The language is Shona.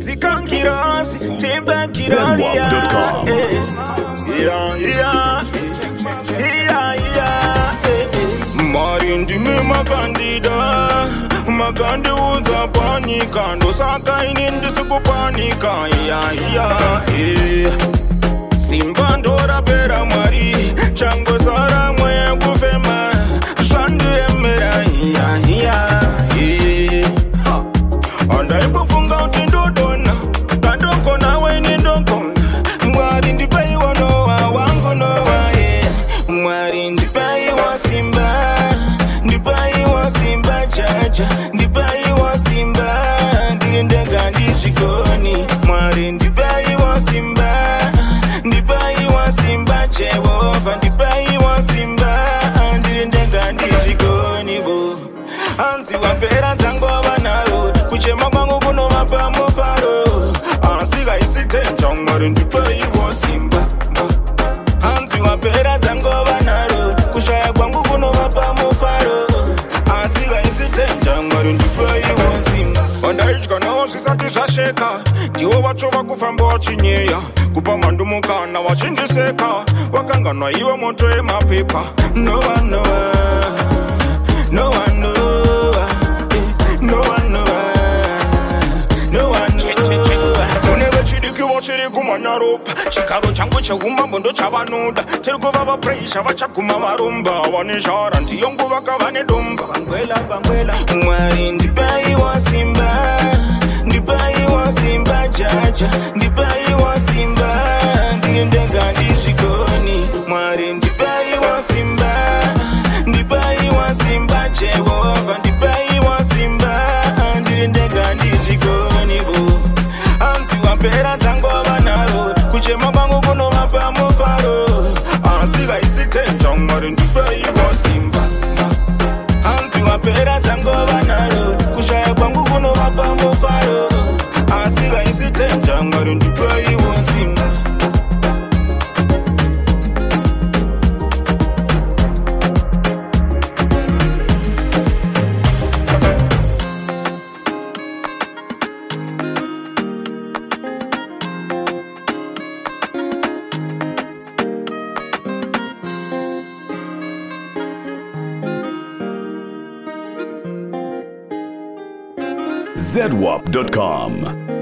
Zikankirosi, Timbakironia. Marindi me magandida, magandi uza panika, ndo saka inindi siku panika. Simba ndora pera mari, chango zara mwe kufema, shandire mera. Andai bufunga utindodona, kandoko na weni ndokona. Mwari ndipai wanoa, wangu noa. Mwari ndipai wa Simba, ndipai wa Simba chacha, ndipai wa Simba, ndirindega ndishikoni. Mwari ndipai wa Simba, ndipai wa Simba Jehova, ndipai wa Simba, ndirindega ndishikoni bo. Anzi wapera zango wanaro, kuchema kwangu kuno mapa mufaro. Ansiga isitenja mwari ndipai wa Simba. Anzi wapera zango wanaro, kushaya kwangu kuno mapa mufaro. Ansiga isitenja mwari ndipai wa Simba. Wandaijika nao sisati zasheka, ndiwo wacho wakufamba wachinyeya. Kupa mandumukana wachinjiseka, wakanganwa iwe moto emapepa. No one know, no one know. Chiri kumanyaropa, chikaro changu chehuma bondo chavanoda. Terikuva va pressure vachakuma varumba, vanishara ndiyongu vakavane dumba. Bangwela Mwari ndipai wa Simba, ndipai wa Simba chacha, ndipai wa Simba, ndirindega ndishikoni. Mwari ndipai wa Simba, ndipai wa Simba Jehova, ndipai wa Simba, ndirindega ndishikoni bo. Anzi wapera zango wanaro, kuchema kwangu kuno mapa mufaro. Ansiga isitenja mwari ndipai wa Simba. Anzi wapera zango wanaro, kushaya kwangu kuno mapa mufaro. Ansiga isitenja mwari ndipai wa Simba. zedwap.com